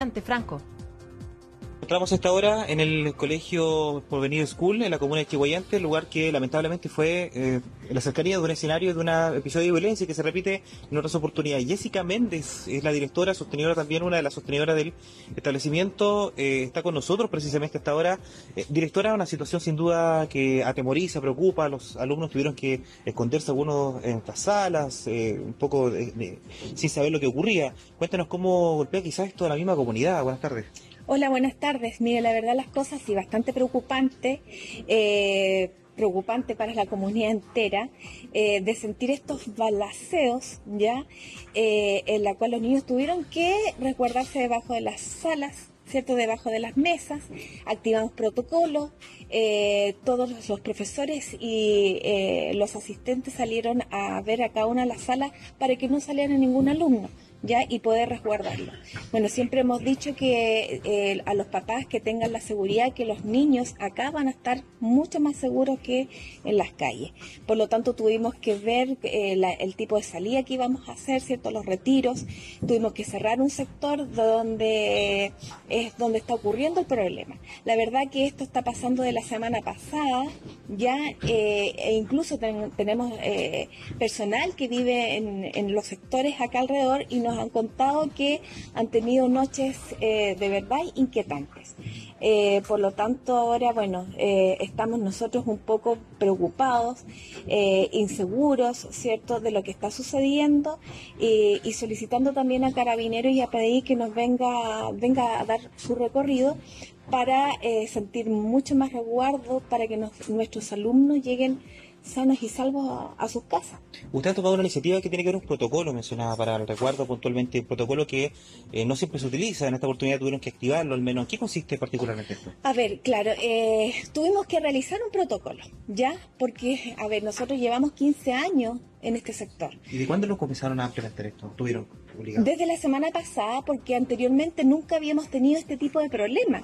Franco. Encontramos a esta hora en el colegio Porvenir School, en la comuna de Chiguayante, lugar que lamentablemente fue en la cercanía de un escenario de un episodio de violencia que se repite en otras oportunidades. Jessica Méndez es la directora, sostenidora también, una de las sostenidoras del establecimiento, está con nosotros precisamente a esta hora. Directora, una situación sin duda que atemoriza, preocupa, los alumnos tuvieron que esconderse algunos en estas salas, un poco sin saber lo que ocurría. Cuéntanos cómo golpea quizás esto a la misma comunidad. Buenas tardes. Hola, buenas tardes. Mire, la verdad las cosas sí, bastante preocupante para la comunidad entera, de sentir estos balaceos, ¿ya? En la cual los niños tuvieron que resguardarse debajo de las salas, ¿cierto? Debajo de las mesas, activamos protocolos, todos los profesores y los asistentes salieron a ver a cada una de las salas para que no saliera ningún alumno, ¿ya? Y poder resguardarlo. Bueno, siempre hemos dicho que a los papás que tengan la seguridad que los niños acá van a estar mucho más seguros que en las calles. Por lo tanto, tuvimos que ver el tipo de salida que íbamos a hacer, ¿cierto? Los retiros. Tuvimos que cerrar un sector donde es donde está ocurriendo el problema. La verdad que esto está pasando de la semana pasada, ya, e incluso tenemos personal que vive en los sectores acá alrededor y nos han contado que han tenido noches de verdad inquietantes. Por lo tanto, ahora, bueno, estamos nosotros un poco preocupados, inseguros, ¿cierto?, de lo que está sucediendo y solicitando también a Carabineros y a PDI que nos venga a dar su recorrido para sentir mucho más resguardo, para que nuestros alumnos lleguen sanos y salvos a sus casas. Usted ha tomado una iniciativa que tiene que ver un protocolo, mencionaba para el resguardo puntualmente, un protocolo que no siempre se utiliza, en esta oportunidad tuvieron que activarlo al menos. ¿En qué consiste particularmente esto? A ver, claro, tuvimos que realizar un protocolo, ¿ya? Porque, a ver, nosotros llevamos 15 años en este sector. ¿Y de cuándo lo comenzaron a implementar esto? ¿Tuvieron obligado? Desde la semana pasada, porque anteriormente nunca habíamos tenido este tipo de problemas.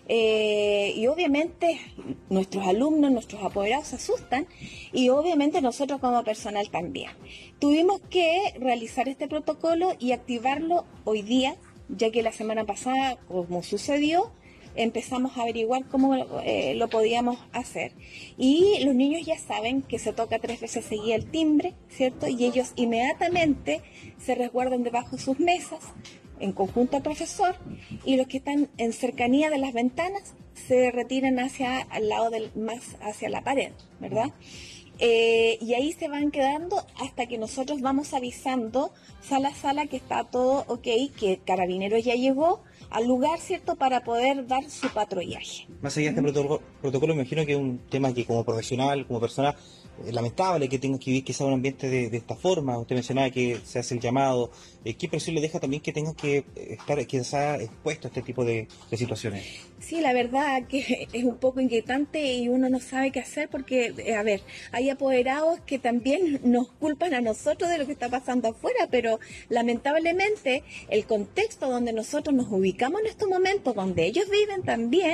Y obviamente nuestros alumnos, nuestros apoderados se asustan y obviamente nosotros como personal también. Tuvimos que realizar este protocolo y activarlo hoy día, ya que la semana pasada, como sucedió, empezamos a averiguar cómo lo podíamos hacer. Y los niños ya saben que se toca 3 veces seguida el timbre, ¿cierto? Y ellos inmediatamente se resguardan debajo de sus mesas, en conjunto al profesor, y los que están en cercanía de las ventanas se retiran hacia el lado más hacia la pared, ¿verdad? Y ahí se van quedando hasta que nosotros vamos avisando sala a sala que está todo ok, que Carabineros ya llegó al lugar, ¿cierto?, para poder dar su patrullaje. Más allá de este protocolo, me imagino que es un tema que como profesional, como persona, lamentable que tengas que vivir quizá un ambiente de esta forma. Usted mencionaba que se hace el llamado. ¿Qué presión le deja también que tengan que estar quizá expuesto a este tipo de situaciones? Sí, la verdad que es un poco inquietante y uno no sabe qué hacer porque, a ver, hay apoderados que también nos culpan a nosotros de lo que está pasando afuera, pero lamentablemente el contexto donde nosotros nos ubicamos en estos momentos, donde ellos viven también,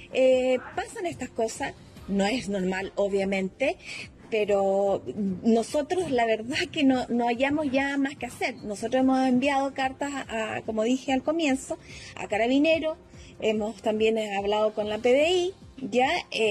pasan estas cosas. No es normal, obviamente, pero nosotros la verdad que no hallamos ya más que hacer. Nosotros hemos enviado cartas, como dije al comienzo, a Carabineros, hemos también hablado con la PDI, ya,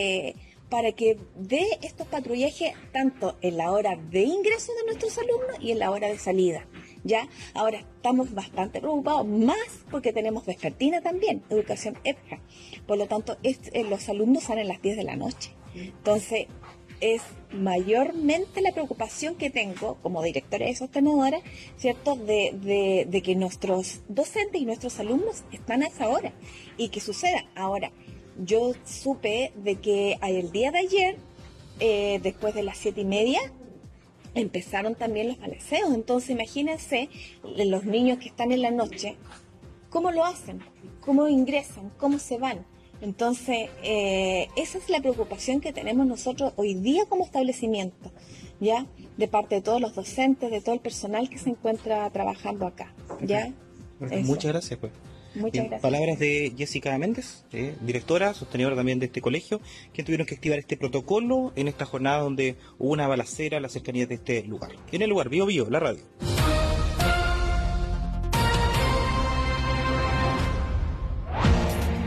para que dé estos patrullajes tanto en la hora de ingreso de nuestros alumnos y en la hora de salida. ¿Ya? Ahora estamos bastante preocupados, más porque tenemos vespertina también, educación extra. Por lo tanto, los alumnos salen a las 10 de la noche. Entonces, es mayormente la preocupación que tengo como directora y sostenedora, ¿cierto?, de que nuestros docentes y nuestros alumnos están a esa hora y que suceda. Ahora, yo supe de que el día de ayer, después de las 7:30, empezaron también los balaceos. Entonces imagínense los niños que están en la noche, cómo lo hacen, cómo ingresan, cómo se van. Entonces esa es la preocupación que tenemos nosotros hoy día como establecimiento, ya, de parte de todos los docentes, de todo el personal que se encuentra trabajando acá, ya. Muchas gracias, pues. Muchas gracias. Palabras de Jessica Méndez, directora, sostenedora también de este colegio, que tuvieron que activar este protocolo en esta jornada donde hubo una balacera a las cercanías de este lugar. En el lugar, Bio, la radio.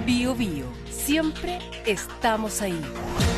Bio Bio, siempre estamos ahí.